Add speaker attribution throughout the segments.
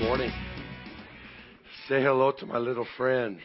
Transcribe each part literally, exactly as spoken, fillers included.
Speaker 1: morning. Say hello to my little friend.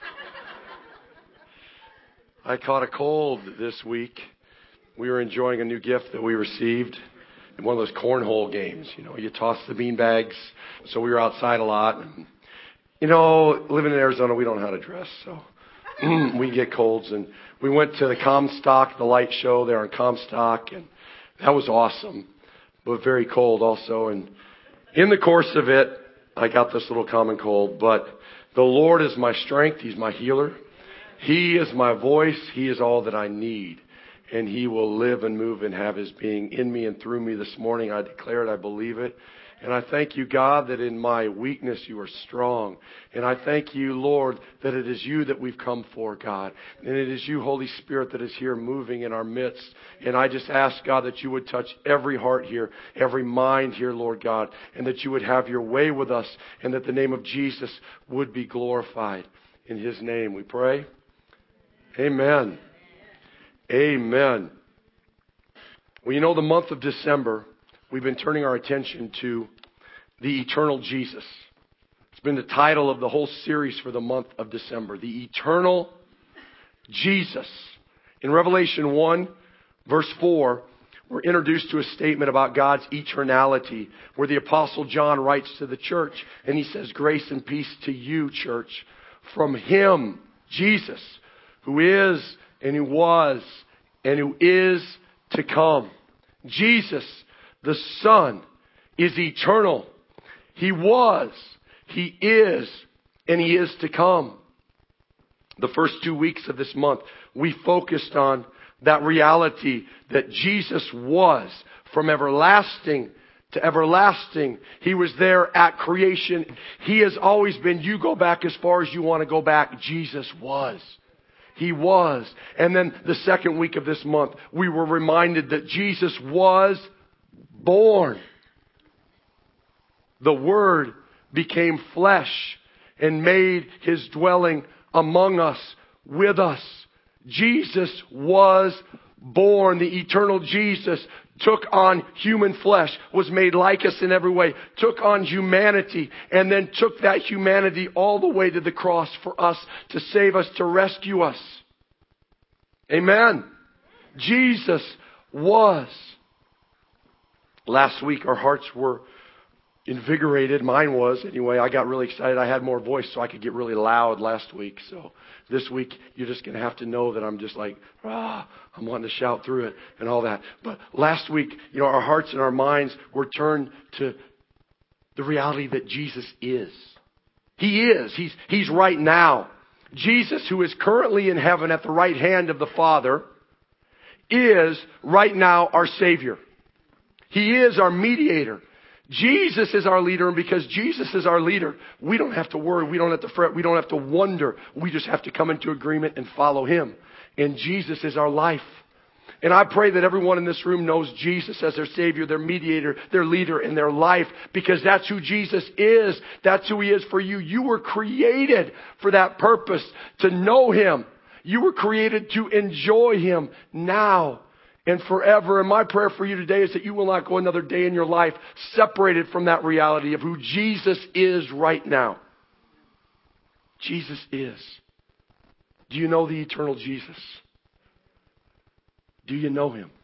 Speaker 1: I caught a cold this week. We were enjoying a new gift that we received in one of those cornhole games. You know, you toss the bean bags. So we were outside a lot. And, you know, living in Arizona, we don't know how to dress. So we get colds. And we went to the Comstock, the light show there on Comstock. And that was awesome, but very cold also. And in the course of it, I got this little common cold. But the Lord is my strength. He's my healer. He is my voice. He is all that I need. And He will live and move and have His being in me and through me this morning. I declare it. I believe it. And I thank you, God, that in my weakness you are strong. And I thank you, Lord, that it is you that we've come for, God. And it is you, Holy Spirit, that is here moving in our midst. And I just ask, God, that you would touch every heart here, every mind here, Lord God, and that you would have your way with us, and that the name of Jesus would be glorified. In His name we pray. Amen. Amen. Well, you know, the month of December, we've been turning our attention to the eternal Jesus. It's been the title of the whole series for the month of December. The eternal Jesus. In Revelation one, verse four, we're introduced to a statement about God's eternality, where the Apostle John writes to the church, and he says, "Grace and peace to you, church, from Him, Jesus, who is and who was and who is to come." Jesus, the Son, is eternal. He was, He is, and He is to come. The first two weeks of this month, we focused on that reality that Jesus was from everlasting to everlasting. He was there at creation. He has always been. You go back as far as you want to go back. Jesus was. He was. And then the second week of this month, we were reminded that Jesus was born. The Word became flesh and made His dwelling among us, with us. Jesus was born. The eternal Jesus took on human flesh, was made like us in every way, took on humanity, and then took that humanity all the way to the cross for us, to save us, to rescue us. Amen. Jesus was. Last week our hearts were invigorated. Mine was anyway. I got really excited. I had more voice, so I could get really loud last week. So this week you're just going to have to know that I'm just like, ah, I'm wanting to shout through it and all that. But last week, you know, our hearts and our minds were turned to the reality that Jesus is. He is. He's, he's right now. Jesus, who is currently in heaven at the right hand of the Father, is right now our Savior. He is our mediator. Jesus is our leader, and because Jesus is our leader, we don't have to worry, we don't have to fret, we don't have to wonder. We just have to come into agreement and follow Him. And Jesus is our life. And I pray that everyone in this room knows Jesus as their Savior, their mediator, their leader in their life, because that's who Jesus is. That's who He is for you. You were created for that purpose, to know Him. You were created to enjoy Him now and forever. And my prayer for you today is that you will not go another day in your life separated from that reality of who Jesus is right now. Jesus is. Do you know the eternal Jesus? Do you know Him?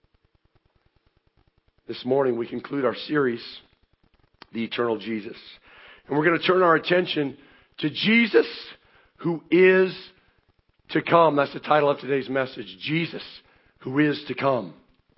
Speaker 1: This morning we conclude our series, The Eternal Jesus. And we're going to turn our attention to Jesus who is to come. That's the title of today's message. Jesus who is to come.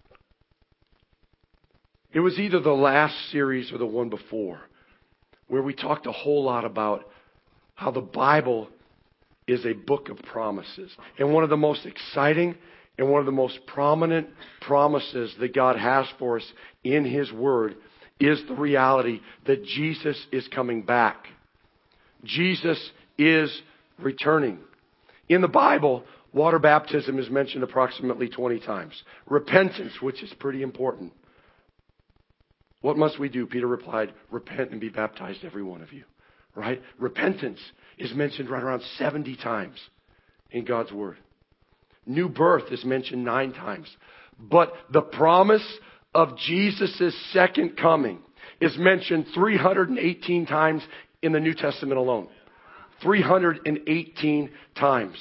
Speaker 1: It was either the last series or the one before where we talked a whole lot about how the Bible is a book of promises. And one of the most exciting and one of the most prominent promises that God has for us in His Word is the reality that Jesus is coming back. Jesus is returning. In the Bible, water baptism is mentioned approximately twenty times. Repentance, which is pretty important. What must we do? Peter replied, repent and be baptized, every one of you. Right? Repentance is mentioned right around seventy times in God's Word. New birth is mentioned nine times. But the promise of Jesus' second coming is mentioned three hundred eighteen times in the New Testament alone. three hundred eighteen times.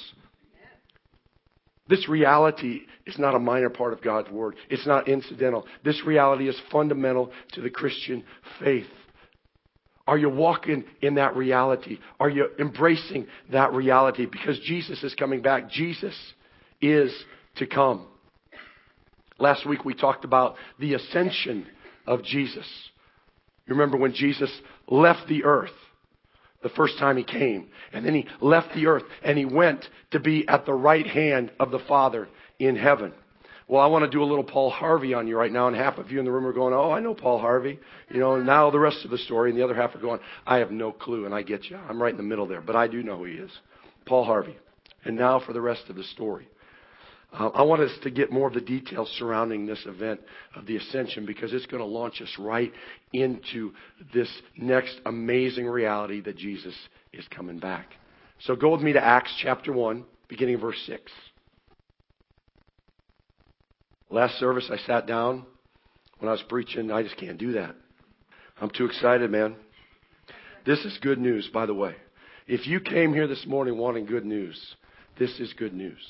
Speaker 1: This reality is not a minor part of God's Word. It's not incidental. This reality is fundamental to the Christian faith. Are you walking in that reality? Are you embracing that reality? Because Jesus is coming back. Jesus is to come. Last week we talked about the ascension of Jesus. You remember when Jesus left the earth the first time he came. And then he left the earth and he went to be at the right hand of the Father in heaven. Well, I want to do a little Paul Harvey on you right now. And half of you in the room are going, oh, I know Paul Harvey. You know, and now the rest of the story. And the other half are going, I have no clue. And I get you. I'm right in the middle there. But I do know who he is. Paul Harvey. And now for the rest of the story. Uh, I want us to get more of the details surrounding this event of the ascension, because it's going to launch us right into this next amazing reality that Jesus is coming back. So go with me to Acts chapter one, beginning of verse six. Last service I sat down when I was preaching. I just can't do that. I'm too excited, man. This is good news, by the way. If you came here this morning wanting good news, this is good news.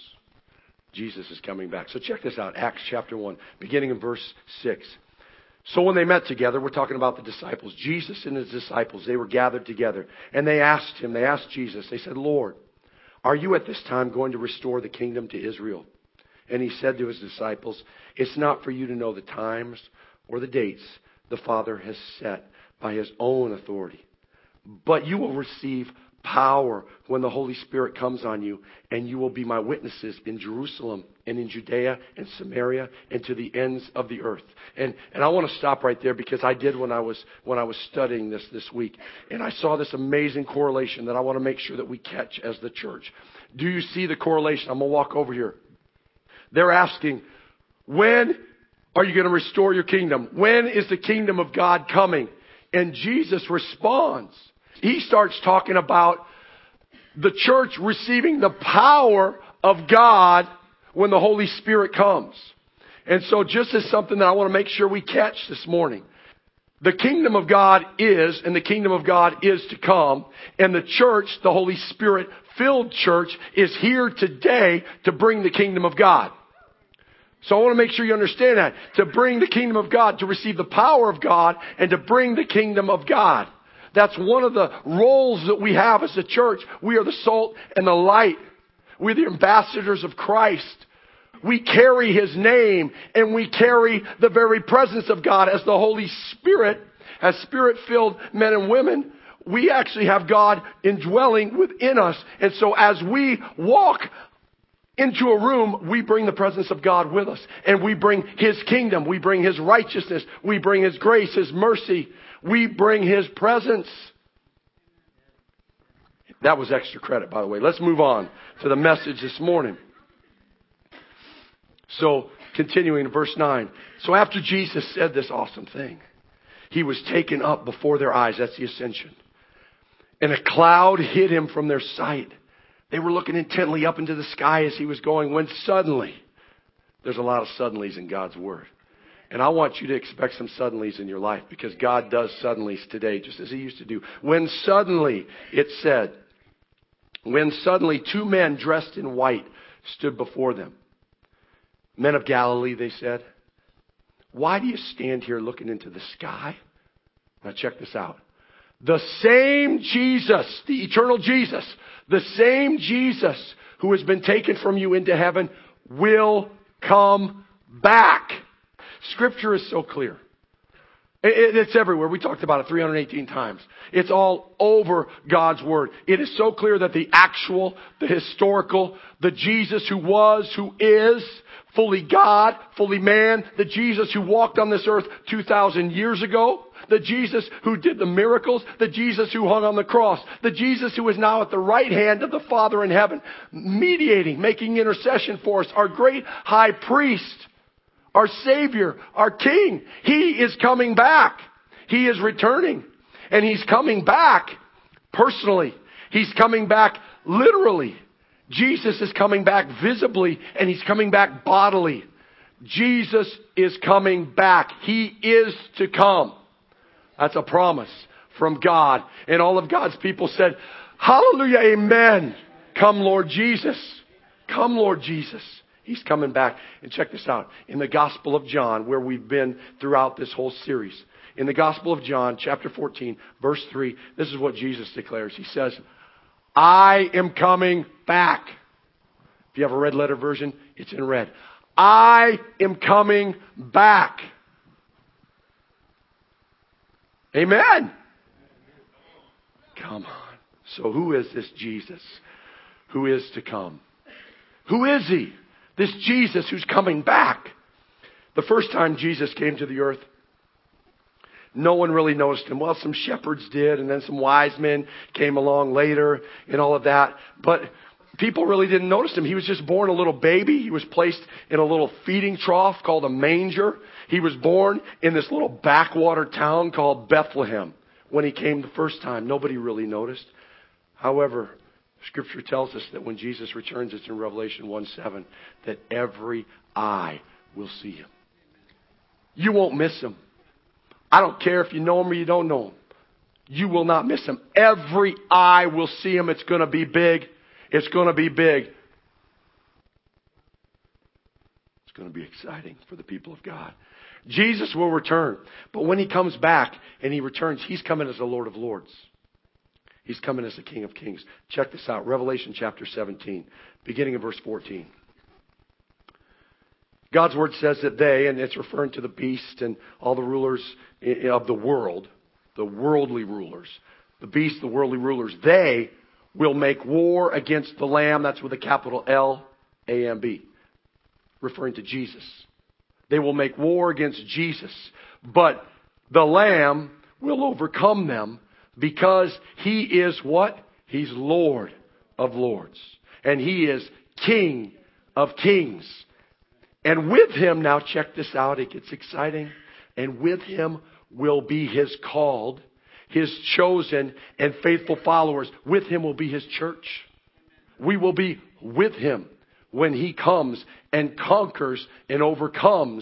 Speaker 1: Jesus is coming back. So check this out. Acts chapter one, beginning in verse six. So when they met together, we're talking about the disciples. Jesus and his disciples, they were gathered together. And they asked him, they asked Jesus, they said, Lord, are you at this time going to restore the kingdom to Israel? And he said to his disciples, it's not for you to know the times or the dates the Father has set by his own authority. But you will receive power when the Holy Spirit comes on you, and you will be my witnesses in Jerusalem and in Judea and Samaria and to the ends of the earth. And and I want to stop right there, because I did when I was when I was studying this this week, and I saw this amazing correlation that I want to make sure that we catch as the church. Do you see the correlation? I'm going to walk over here. They're asking, when are you going to restore your kingdom? When is the kingdom of God coming? And Jesus responds. He starts talking about the church receiving the power of God when the Holy Spirit comes. And so just as something that I want to make sure we catch this morning, the kingdom of God is, and the kingdom of God is to come, and the church, the Holy Spirit-filled church, is here today to bring the kingdom of God. So I want to make sure you understand that. To bring the kingdom of God, to receive the power of God, and to bring the kingdom of God. That's one of the roles that we have as a church. We are the salt and the light. We're the ambassadors of Christ. We carry his name, and we carry the very presence of God as the Holy Spirit, as Spirit-filled men and women. We actually have God indwelling within us. And so as we walk into a room, we bring the presence of God with us. And we bring his kingdom. We bring his righteousness. We bring his grace, his mercy. We bring his presence. That was extra credit, by the way. Let's move on to the message this morning. So, continuing in verse nine. So after Jesus said this awesome thing, he was taken up before their eyes. That's the ascension. And a cloud hid him from their sight. They were looking intently up into the sky as he was going, when suddenly, there's a lot of suddenlies in God's word. And I want you to expect some suddenlies in your life, because God does suddenlies today, just as he used to do. When suddenly, it said, when suddenly two men dressed in white stood before them. Men of Galilee, they said, why do you stand here looking into the sky? Now check this out. The same Jesus, the eternal Jesus, the same Jesus who has been taken from you into heaven will come back. Scripture is so clear. It's everywhere. We talked about it three hundred eighteen times. It's all over God's Word. It is so clear that the actual, the historical, the Jesus who was, who is, fully God, fully man, the Jesus who walked on this earth two thousand years ago, the Jesus who did the miracles, the Jesus who hung on the cross, the Jesus who is now at the right hand of the Father in heaven, mediating, making intercession for us, our great high priest, our Savior, our King. He is coming back. He is returning. And he's coming back personally. He's coming back literally. Jesus is coming back visibly, and he's coming back bodily. Jesus is coming back. He is to come. That's a promise from God. And all of God's people said, hallelujah, amen. Come, Lord Jesus. Come, Lord Jesus. He's coming back. And check this out. In the Gospel of John, where we've been throughout this whole series. In the Gospel of John, chapter fourteen, verse three, this is what Jesus declares. He says, I am coming back. If you have a red letter version, it's in red. I am coming back. Amen. Come on. So who is this Jesus who is to come? Who is he? This Jesus who's coming back. The first time Jesus came to the earth, no one really noticed him. Well, some shepherds did, and then some wise men came along later and all of that. But people really didn't notice him. He was just born a little baby. He was placed in a little feeding trough called a manger. He was born in this little backwater town called Bethlehem. When he came the first time, nobody really noticed. However, Scripture tells us that when Jesus returns, it's in Revelation one seven, that every eye will see him. You won't miss him. I don't care if you know him or you don't know him. You will not miss him. Every eye will see him. It's going to be big. It's going to be big. It's going to be exciting for the people of God. Jesus will return. But when he comes back and he returns, he's coming as the Lord of Lords. He's coming as the King of Kings. Check this out. Revelation chapter seventeen, beginning of verse fourteen. God's word says that they, and it's referring to the beast and all the rulers of the world, the worldly rulers, the beast, the worldly rulers, they will make war against the Lamb. That's with a capital L A M B, referring to Jesus. They will make war against Jesus, but the Lamb will overcome them because he is what? He's Lord of Lords. And he is King of Kings. And with him, now check this out, it gets exciting. And with him will be his called, his chosen and faithful followers. With him will be his church. We will be with him when he comes and conquers and overcomes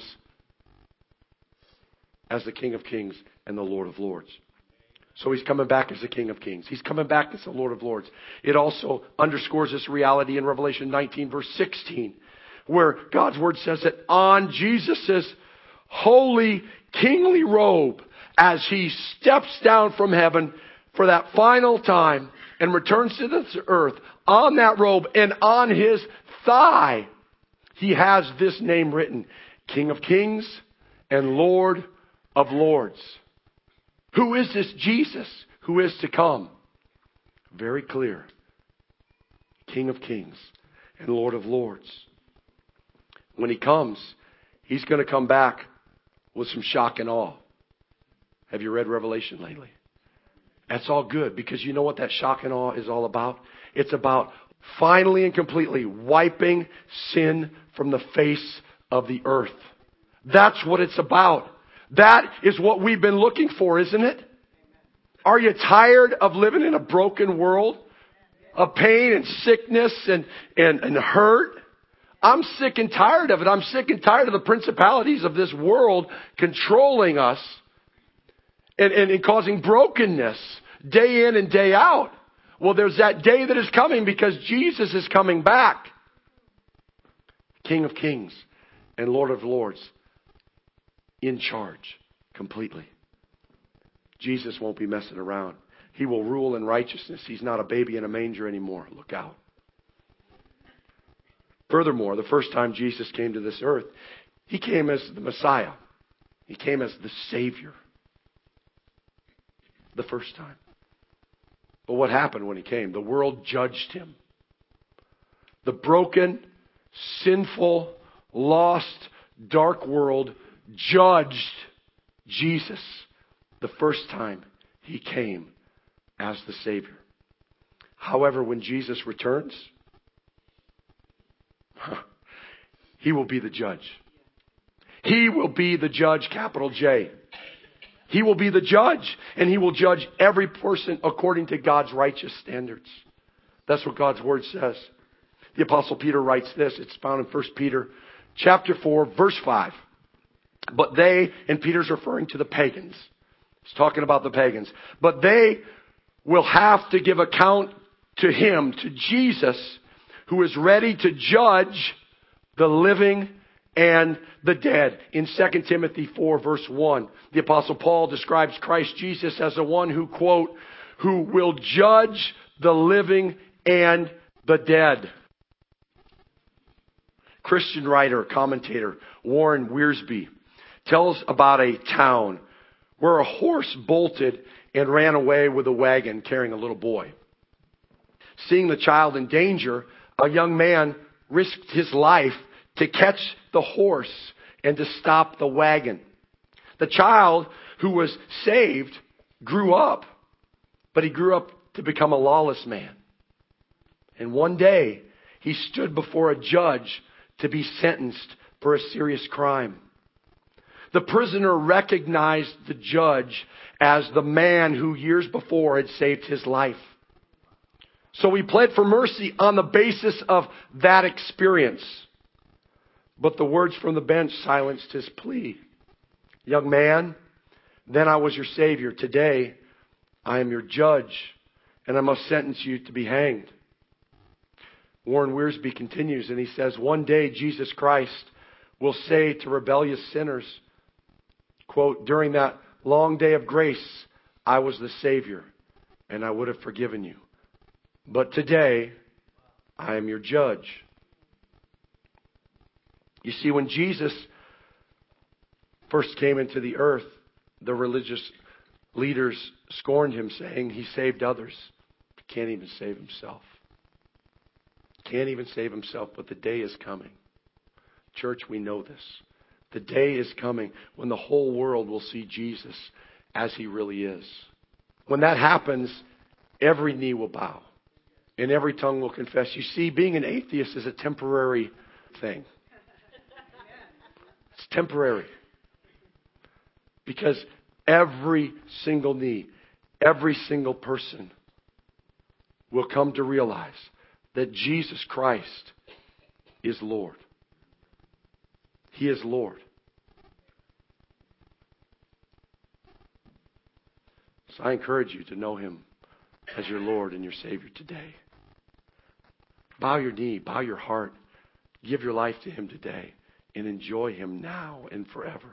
Speaker 1: as the King of Kings and the Lord of Lords. So he's coming back as the King of Kings. He's coming back as the Lord of Lords. It also underscores this reality in Revelation nineteen, verse sixteen, where God's word says that on Jesus' holy kingly robe, as he steps down from heaven for that final time and returns to this earth, on that robe and on his thigh, he has this name written, King of Kings and Lord of Lords. Who is this Jesus who is to come? Very clear. King of Kings and Lord of Lords. When he comes, he's going to come back with some shock and awe. Have you read Revelation lately? That's all good, because you know what that shock and awe is all about? It's about finally and completely wiping sin from the face of the earth. That's what it's about. That is what we've been looking for, isn't it? Are you tired of living in a broken world? Of pain and sickness and, and, and hurt? I'm sick and tired of it. I'm sick and tired of the principalities of this world controlling us and, and, and causing brokenness day in and day out. Well, there's that day that is coming because Jesus is coming back. King of Kings and Lord of Lords. In charge completely. Jesus won't be messing around. He will rule in righteousness. He's not a baby in a manger anymore. Look out. Furthermore, the first time Jesus came to this earth, he came as the Messiah. He came as the Savior. The first time. But what happened when he came? The world judged him. The broken, sinful, lost, dark world judged Jesus the first time he came as the Savior. However, when Jesus returns, he will be the judge. He will be the judge, capital J. He will be the judge, and he will judge every person according to God's righteous standards. That's what God's word says. The Apostle Peter writes this. It's found in First Peter chapter four, verse five. But they, and Peter's referring to the pagans, It's talking about the pagans. But they will have to give account to Him, to Jesus, who is ready to judge the living and the dead. In Second Timothy four, verse one, the Apostle Paul describes Christ Jesus as the one who, quote, who will judge the living and the dead. Christian writer, commentator Warren Wiersbe tells about a town where a horse bolted and ran away with a wagon carrying a little boy. Seeing the child in danger, a young man risked his life to catch the horse and to stop the wagon. The child who was saved grew up, but he grew up to become a lawless man. And one day, he stood before a judge to be sentenced for a serious crime. The prisoner recognized the judge as the man who years before had saved his life. So he pled for mercy on the basis of that experience. But the words from the bench silenced his plea. Young man, then I was your Savior. Today, I am your judge, and I must sentence you to be hanged. Warren Wiersbe continues, and he says, one day Jesus Christ will say to rebellious sinners, quote, during that long day of grace, I was the Savior, and I would have forgiven you. But today, I am your judge. You see, when Jesus first came into the earth, the religious leaders scorned him, saying he saved others, but can't even save himself. Can't even save himself, but the day is coming. Church, we know this. The day is coming when the whole world will see Jesus as He really is. When that happens, every knee will bow and every tongue will confess. You see, being an atheist is a temporary thing. It's temporary. Because every single knee, every single person will come to realize that Jesus Christ is Lord. He is Lord. So I encourage you to know Him as your Lord and your Savior today. Bow your knee, bow your heart, give your life to Him today, and enjoy Him now and forever.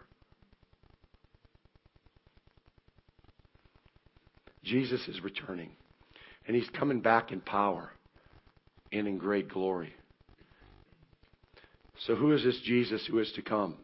Speaker 1: Jesus is returning, and He's coming back in power and in great glory. So who is this Jesus who is to come?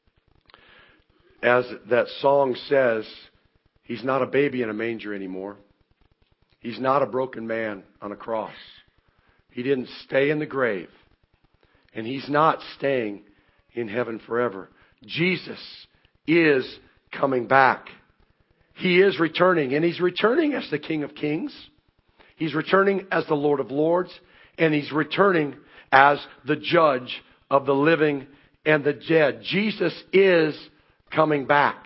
Speaker 1: As that song says, He's not a baby in a manger anymore. He's not a broken man on a cross. He didn't stay in the grave. And He's not staying in heaven forever. Jesus is coming back. He is returning, and He's returning as the King of Kings. He's returning as the Lord of Lords, and He's returning as the judge of the living and the dead. Jesus is coming back.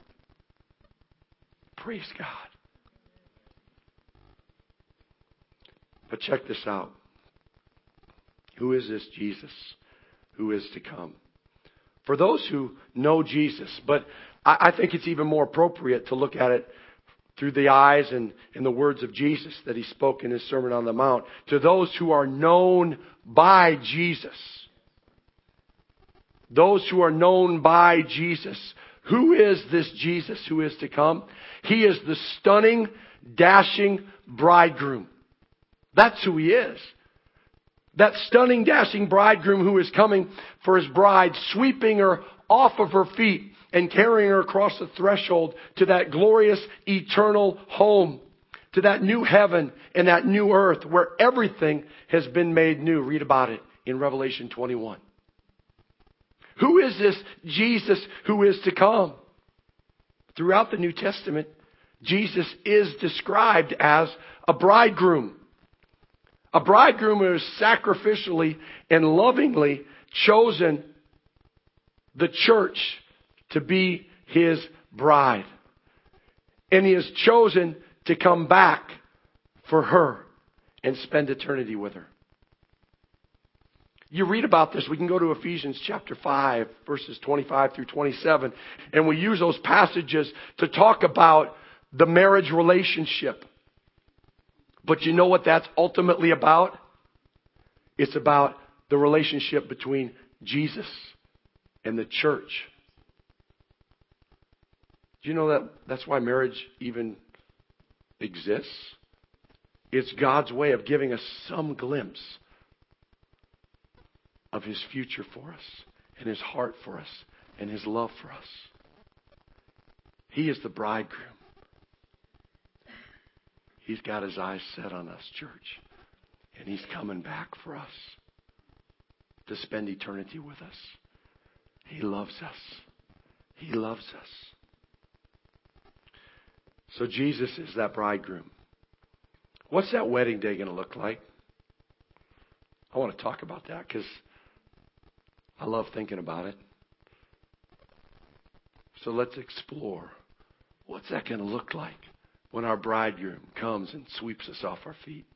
Speaker 1: Praise God. But check this out. Who is this Jesus who is to come? For those who know Jesus, but I, I think it's even more appropriate to look at it through the eyes and, and the words of Jesus that He spoke in His Sermon on the Mount. To those who are known by Jesus. Those who are known by Jesus. Who is this Jesus who is to come? He is the stunning, dashing bridegroom. That's who He is. That stunning, dashing bridegroom who is coming for His bride, sweeping her off of her feet and carrying her across the threshold to that glorious eternal home, to that new heaven and that new earth where everything has been made new. Read about it in Revelation twenty-one. Who is this Jesus who is to come? Throughout the New Testament, Jesus is described as a bridegroom. A bridegroom who has sacrificially and lovingly chosen the church to be His bride. And He has chosen to come back for her and spend eternity with her. You read about this. We can go to Ephesians chapter five, verses twenty-five through twenty-seven. And we use those passages to talk about the marriage relationship. But you know what that's ultimately about? It's about the relationship between Jesus and the church. Do you know that that's why marriage even exists? It's God's way of giving us some glimpse of His future for us and His heart for us and His love for us. He is the bridegroom. He's got His eyes set on us, church. And He's coming back for us to spend eternity with us. He loves us. He loves us. So Jesus is that bridegroom. What's that wedding day going to look like? I want to talk about that because I love thinking about it. So let's explore. What's that going to look like when our bridegroom comes and sweeps us off our feet?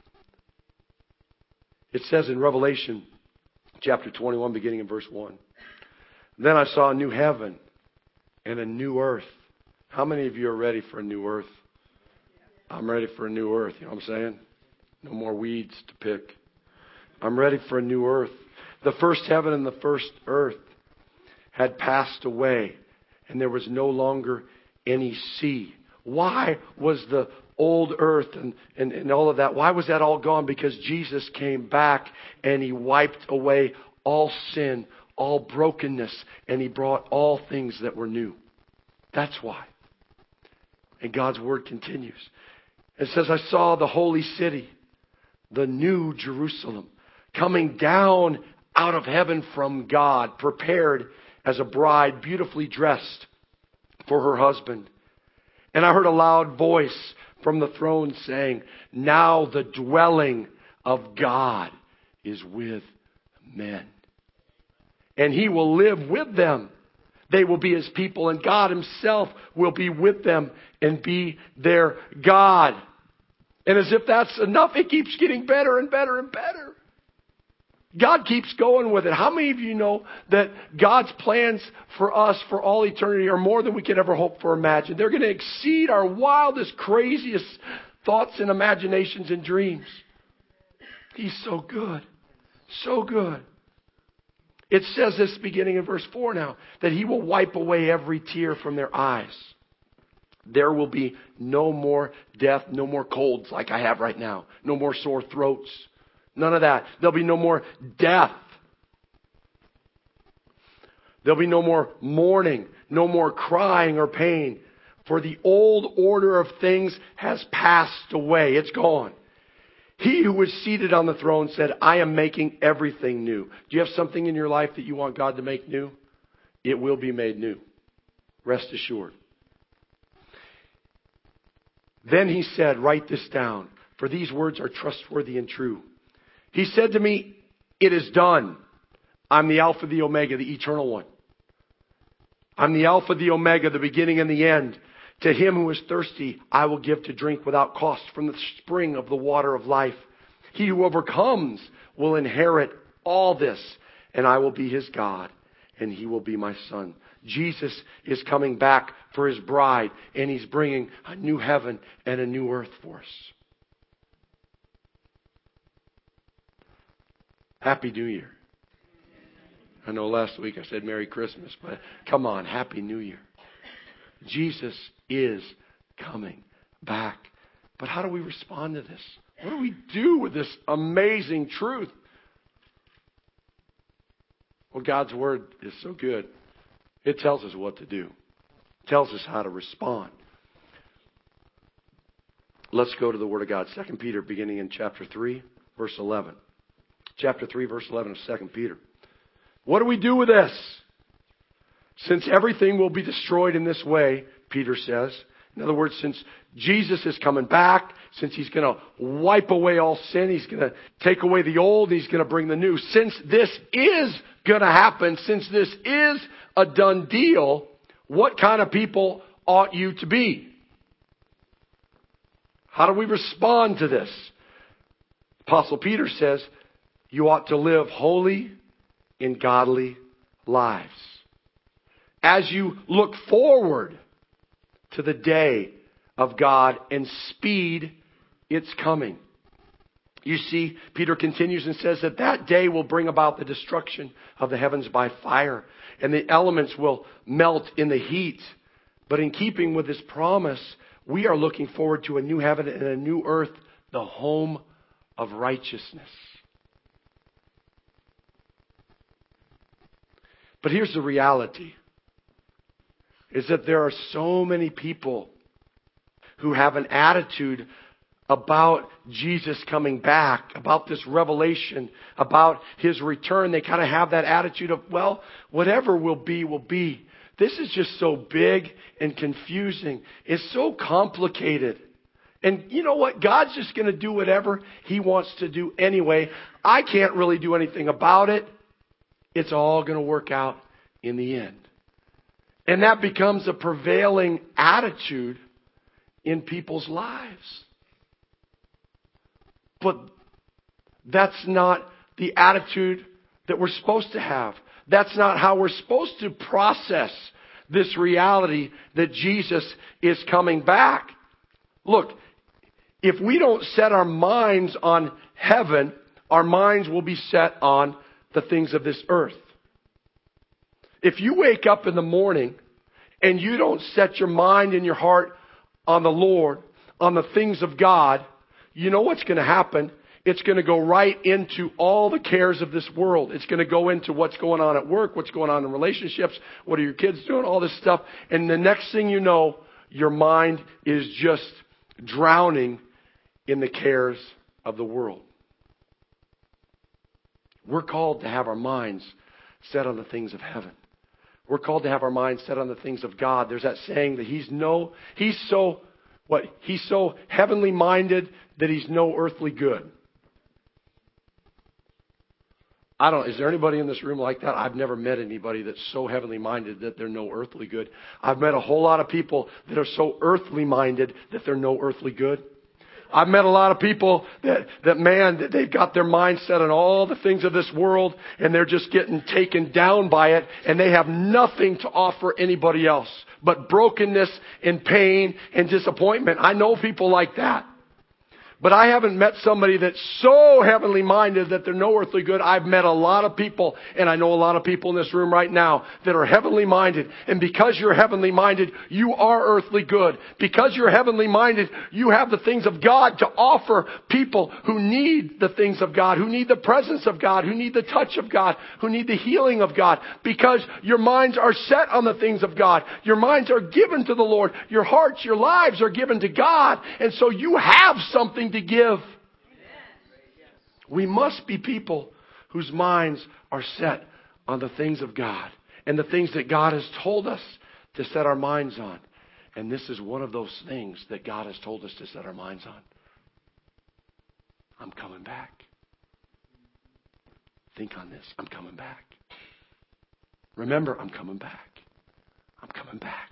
Speaker 1: It says in Revelation chapter twenty-one, beginning in verse one, then I saw a new heaven and a new earth. How many of you are ready for a new earth? I'm ready for a new earth. You know what I'm saying? No more weeds to pick. I'm ready for a new earth. The first heaven and the first earth had passed away, and there was no longer any sea. Why was the old earth and, and, and all of that, why was that all gone? Because Jesus came back and He wiped away all sin, all brokenness, and He brought all things that were new. That's why. And God's Word continues. It says, I saw the holy city, the new Jerusalem, coming down out of heaven from God, prepared as a bride, beautifully dressed for her husband. And I heard a loud voice from the throne saying, now the dwelling of God is with men. And He will live with them. They will be His people, and God Himself will be with them and be their God. And as if that's enough, it keeps getting better and better and better. God keeps going with it. How many of you know that God's plans for us for all eternity are more than we could ever hope for or imagine? They're going to exceed our wildest, craziest thoughts and imaginations and dreams. He's so good. So good. It says this beginning in verse four now, that He will wipe away every tear from their eyes. There will be no more death, no more colds like I have right now. No more sore throats. None of that. There'll be no more death. There'll be no more mourning, no more crying or pain. For the old order of things has passed away. It's gone. He who was seated on the throne said, I am making everything new. Do you have something in your life that you want God to make new? It will be made new. Rest assured. Then He said, write this down, for these words are trustworthy and true. He said to me, it is done. I'm the Alpha, the Omega, the eternal one. I'm the Alpha, the Omega, the beginning and the end. To him who is thirsty, I will give to drink without cost from the spring of the water of life. He who overcomes will inherit all this, and I will be his God, and he will be my son. Jesus is coming back for His bride, and He's bringing a new heaven and a new earth for us. Happy New Year. I know last week I said Merry Christmas, but come on, Happy New Year. Jesus is coming back. But how do we respond to this? What do we do with this amazing truth? Well, God's Word is so good. It tells us what to do. It tells us how to respond. Let's go to the Word of God. Second Peter, beginning in chapter three, verse eleven. Chapter three, verse eleven of Second Peter. What do we do with this? Since everything will be destroyed in this way, Peter says. In other words, since Jesus is coming back, since He's going to wipe away all sin, He's going to take away the old, He's going to bring the new. Since this is going to happen, since this is a done deal, what kind of people ought you to be? How do we respond to this? Apostle Peter says, you ought to live holy and godly lives. As you look forward to the day of God and speed its coming. You see, Peter continues and says that that day will bring about the destruction of the heavens by fire, and the elements will melt in the heat. But in keeping with this promise, we are looking forward to a new heaven and a new earth, the home of righteousness. But here's the reality, is that there are so many people who have an attitude about Jesus coming back, about this revelation, about His return. They kind of have that attitude of, well, whatever will be, will be. This is just so big and confusing. It's so complicated. And you know what? God's just going to do whatever He wants to do anyway. I can't really do anything about it. It's all going to work out in the end. And that becomes a prevailing attitude in people's lives. But that's not the attitude that we're supposed to have. That's not how we're supposed to process this reality that Jesus is coming back. Look, if we don't set our minds on heaven, our minds will be set on the things of this earth. If you wake up in the morning and you don't set your mind and your heart on the Lord, on the things of God, you know what's going to happen? It's going to go right into all the cares of this world. It's going to go into what's going on at work, what's going on in relationships, what are your kids doing, all this stuff. And the next thing you know, your mind is just drowning in the cares of the world. We're called to have our minds set on the things of heaven. We're called to have our minds set on the things of God. There's that saying that he's no, he's so, what, he's so heavenly minded that he's no earthly good. I don't, is there anybody in this room like that? I've never met anybody that's so heavenly minded that they're no earthly good. I've met a whole lot of people that are so earthly minded that they're no earthly good. I've met a lot of people that, that man, that they've got their mind set on all the things of this world and they're just getting taken down by it and they have nothing to offer anybody else but brokenness and pain and disappointment. I know people like that. But I haven't met somebody that's so heavenly minded that they're no earthly good. I've met a lot of people, and I know a lot of people in this room right now that are heavenly minded. And because you're heavenly minded, you are earthly good. Because you're heavenly minded, you have the things of God to offer people who need the things of God, who need the presence of God, who need the touch of God, who need the healing of God. Because your minds are set on the things of God. Your minds are given to the Lord. Your hearts, your lives are given to God. And so you have something to give. We must be people whose minds are set on the things of God and the things that God has told us to set our minds on. And this is one of those things that God has told us to set our minds on. I'm coming back. Think on this. I'm coming back. Remember, I'm coming back. I'm coming back.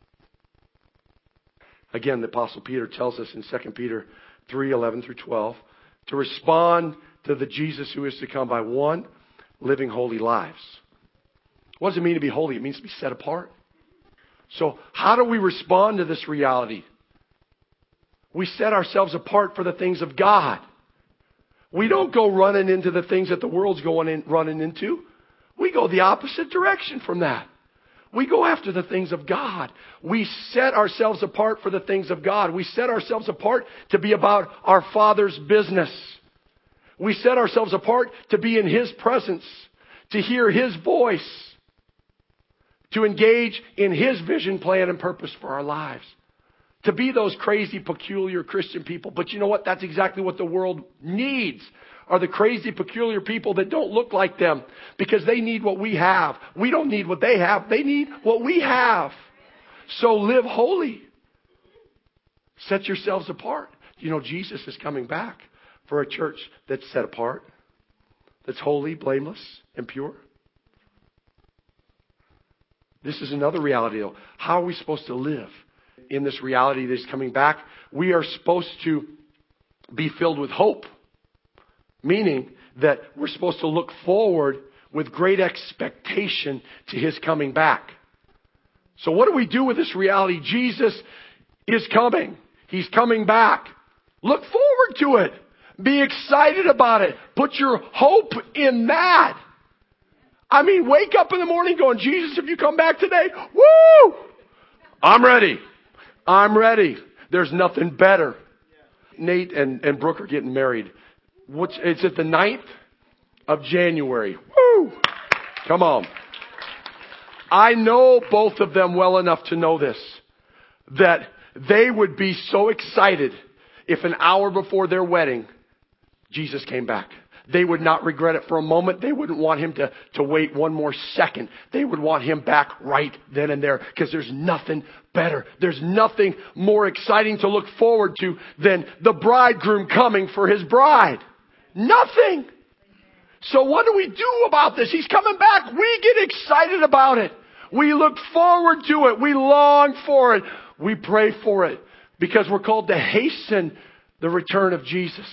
Speaker 1: Again, the Apostle Peter tells us in Second Peter three, eleven through twelve, to respond to the Jesus who is to come by one, living holy lives. What does it mean to be holy? It means to be set apart. So how do we respond to this reality? We set ourselves apart for the things of God. We don't go running into the things that the world's going in, running into. We go the opposite direction from that. We go after the things of God. We set ourselves apart for the things of God. We set ourselves apart to be about our Father's business. We set ourselves apart to be in His presence, to hear His voice, to engage in His vision, plan, and purpose for our lives. To be those crazy, peculiar Christian people. But you know what? That's exactly what the world needs. Are the crazy, peculiar people that don't look like them because they need what we have. We don't need what they have. They need what we have. So live holy. Set yourselves apart. You know, Jesus is coming back for a church that's set apart, that's holy, blameless, and pure. This is another reality, though. How are we supposed to live in this reality that is coming back? We are supposed to be filled with hope. Meaning that we're supposed to look forward with great expectation to His coming back. So what do we do with this reality? Jesus is coming. He's coming back. Look forward to it. Be excited about it. Put your hope in that. I mean, wake up in the morning going, Jesus, if you come back today, woo! I'm ready. I'm ready. There's nothing better. Nate and, and Brooke are getting married. What's, it's at the ninth of January. Woo! Come on. I know both of them well enough to know this, that they would be so excited if an hour before their wedding, Jesus came back. They would not regret it for a moment. They wouldn't want him to, to wait one more second. They would want him back right then and there, because there's nothing better. There's nothing more exciting to look forward to than the bridegroom coming for his bride. Nothing. So what do we do about this? He's coming back. We get excited about it. We look forward to it. We long for it. We pray for it, because we're called to hasten the return of Jesus.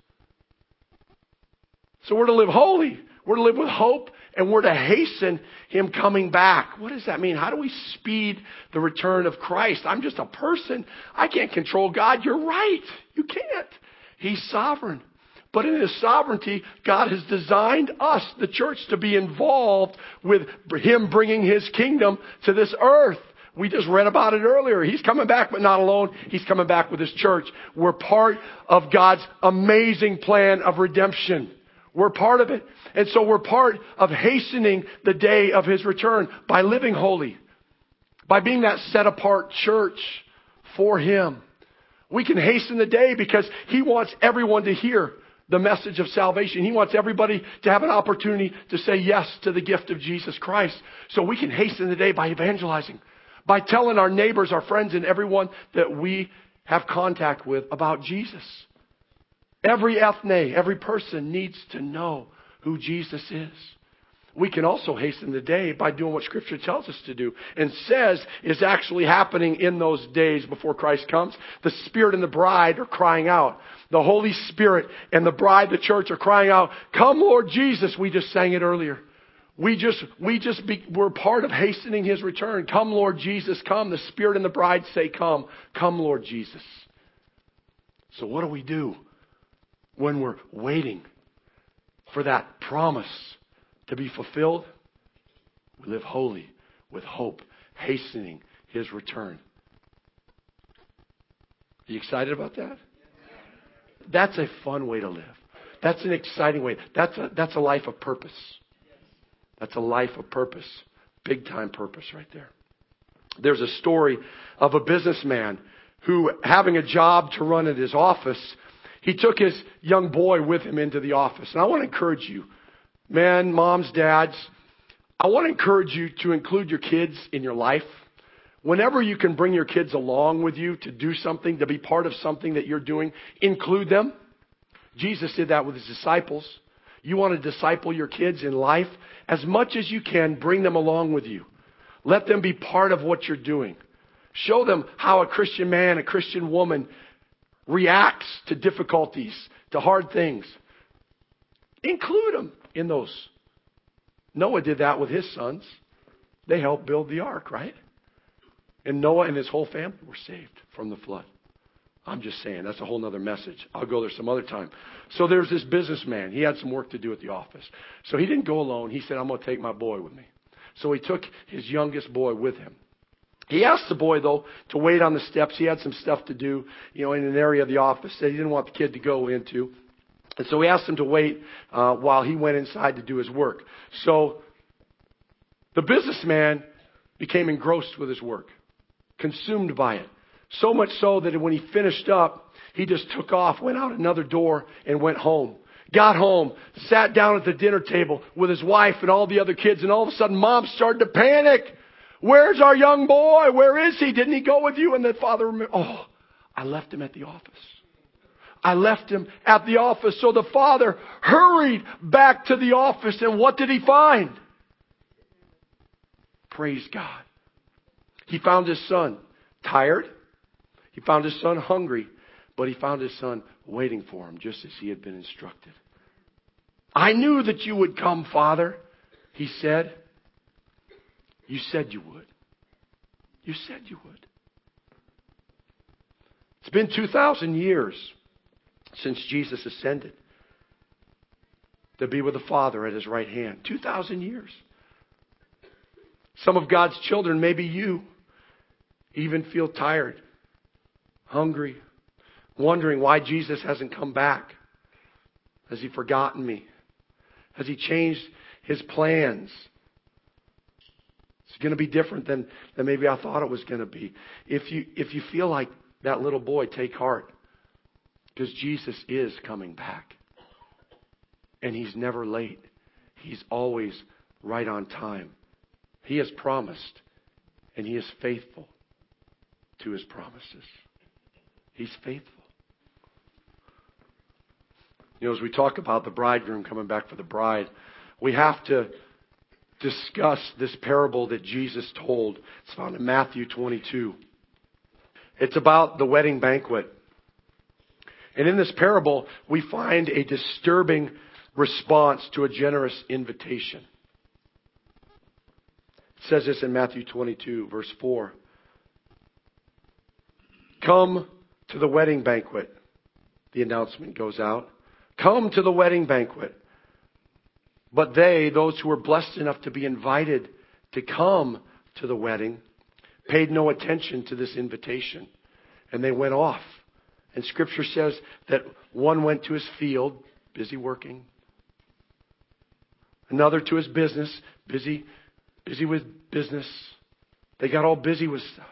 Speaker 1: So we're to live holy. We're to live with hope, and we're to hasten him coming back. What does that mean? How do we speed the return of Christ? I'm just a person. I can't control God. You're right. You can't. He's sovereign. But in his sovereignty, God has designed us, the church, to be involved with him bringing his kingdom to this earth. We just read about it earlier. He's coming back, but not alone. He's coming back with his church. We're part of God's amazing plan of redemption. We're part of it. And so we're part of hastening the day of his return by living holy, by being that set apart church for him. We can hasten the day because he wants everyone to hear the message of salvation. He wants everybody to have an opportunity to say yes to the gift of Jesus Christ. So we can hasten the day by evangelizing, by telling our neighbors, our friends, and everyone that we have contact with about Jesus. Every ethne, every person needs to know who Jesus is. We can also hasten the day by doing what Scripture tells us to do and says is actually happening in those days before Christ comes. The Spirit and the bride are crying out. The Holy Spirit and the bride, the church, are crying out, "Come, Lord Jesus." We just sang it earlier. We just, we just, be, we're part of hastening his return. Come, Lord Jesus, come. The Spirit and the bride say, "Come, come, Lord Jesus." So what do we do when we're waiting for that promise to be fulfilled? We live holy with hope, hastening his return. Are you excited about that? That's a fun way to live. That's an exciting way. That's a, that's a life of purpose. That's a life of purpose. Big time purpose right there. There's a story of a businessman who, having a job to run at his office, he took his young boy with him into the office. And I want to encourage you, men, moms, dads, I want to encourage you to include your kids in your life. Whenever you can bring your kids along with you to do something, to be part of something that you're doing, include them. Jesus did that with his disciples. You want to disciple your kids in life? As much as you can, bring them along with you. Let them be part of what you're doing. Show them how a Christian man, a Christian woman reacts to difficulties, to hard things. Include them in those. Noah did that with his sons. They helped build the ark, right? And Noah and his whole family were saved from the flood. I'm just saying, that's a whole other message. I'll go there some other time. So there's this businessman. He had some work to do at the office. So he didn't go alone. He said, "I'm going to take my boy with me." So he took his youngest boy with him. He asked the boy, though, to wait on the steps. He had some stuff to do, you know, in an area of the office that he didn't want the kid to go into. And so he asked him to wait uh, while he went inside to do his work. So the businessman became engrossed with his work, consumed by it. So much so that when he finished up, he just took off, went out another door, and went home. Got home, sat down at the dinner table with his wife and all the other kids, and all of a sudden, Mom started to panic. "Where's our young boy? Where is he? Didn't he go with you?" And the father, "Oh, I left him at the office. I left him at the office." So the father hurried back to the office, and what did he find? Praise God. He found his son tired. He found his son hungry, but he found his son waiting for him just as he had been instructed. "I knew that you would come, Father," he said. "You said you would. You said you would." It's been two thousand years since Jesus ascended to be with the Father at His right hand. two thousand years. Some of God's children, maybe you, even feel tired, hungry, wondering why Jesus hasn't come back. Has He forgotten me? Has He changed His plans? It's going to be different than, than maybe I thought it was going to be. If you, if you feel like that little boy, take heart. Because Jesus is coming back. And He's never late. He's always right on time. He has promised. And He is faithful to His promises. He's faithful. You know, as we talk about the bridegroom coming back for the bride, we have to discuss this parable that Jesus told. It's found in Matthew twenty-two. It's about the wedding banquet. And in this parable, we find a disturbing response to a generous invitation. It says this in Matthew twenty-two, verse four. Come to the wedding banquet. The announcement goes out. Come to the wedding banquet. But they, those who were blessed enough to be invited to come to the wedding, paid no attention to this invitation. And they went off. And Scripture says that one went to his field, busy working. Another to his business, busy, busy with business. They got all busy with stuff.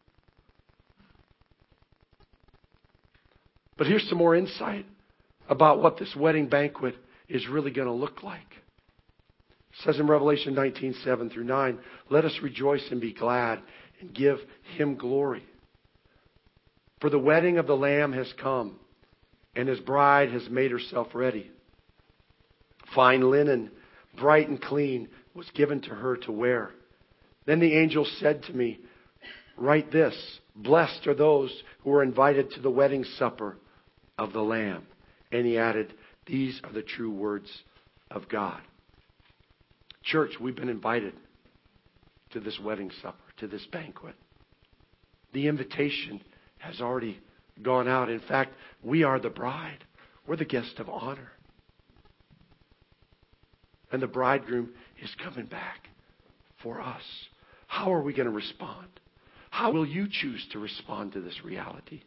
Speaker 1: But here's some more insight about what this wedding banquet is really going to look like. It says in Revelation nineteen, seven through nine, let us rejoice and be glad and give Him glory. For the wedding of the Lamb has come, and His bride has made herself ready. Fine linen, bright and clean, was given to her to wear. Then the angel said to me, write this, blessed are those who are invited to the wedding supper of the Lamb. And he added, these are the true words of God. Church, we've been invited to this wedding supper, to this banquet. The invitation has already gone out. In fact, we are the bride. We're the guest of honor. And the bridegroom is coming back for us. How are we going to respond? How will you choose to respond to this reality?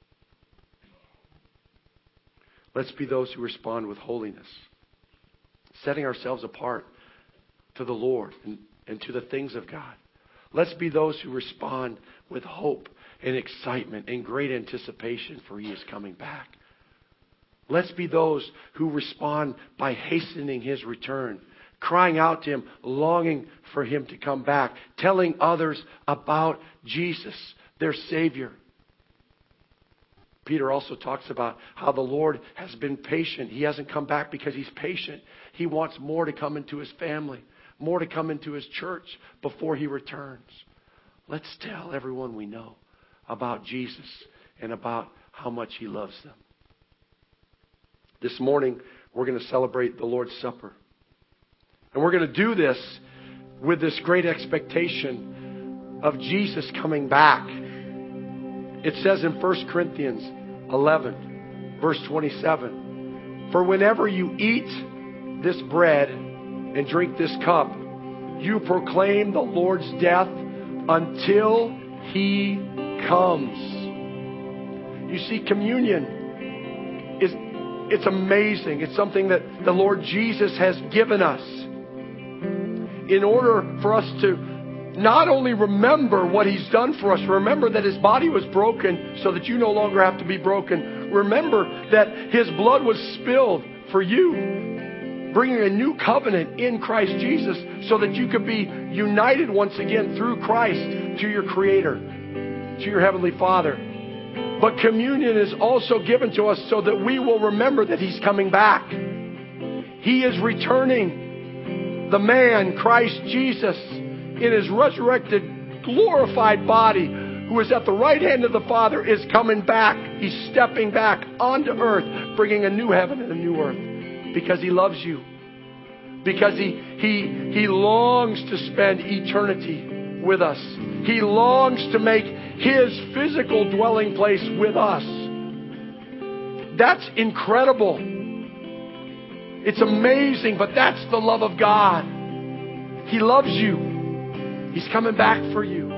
Speaker 1: Let's be those who respond with holiness, setting ourselves apart to the Lord and, and to the things of God. Let's be those who respond with hope and excitement and great anticipation, for He is coming back. Let's be those who respond by hastening His return, crying out to Him, longing for Him to come back, telling others about Jesus, their Savior. Peter also talks about how the Lord has been patient. He hasn't come back because He's patient. He wants more to come into His family, more to come into His church before He returns. Let's tell everyone we know about Jesus and about how much He loves them. This morning, we're going to celebrate the Lord's Supper. And we're going to do this with this great expectation of Jesus coming back. It says in First Corinthians eleven, verse twenty-seven, for whenever you eat this bread and drink this cup, you proclaim the Lord's death until He comes. You see, communion is it's amazing. It's something that the Lord Jesus has given us in order for us to not only remember what He's done for us, remember that His body was broken so that you no longer have to be broken. Remember that His blood was spilled for you, bringing a new covenant in Christ Jesus so that you could be united once again through Christ to your Creator, to your Heavenly Father. But communion is also given to us so that we will remember that He's coming back. He is returning. The man, Christ Jesus, in His resurrected, glorified body, who is at the right hand of the Father, is coming back. He's stepping back onto earth, bringing a new heaven and a new earth. Because He loves you. Because He, he, he longs to spend eternity with us. He longs to make His physical dwelling place with us. That's incredible. It's amazing, but that's the love of God. He loves you. He's coming back for you.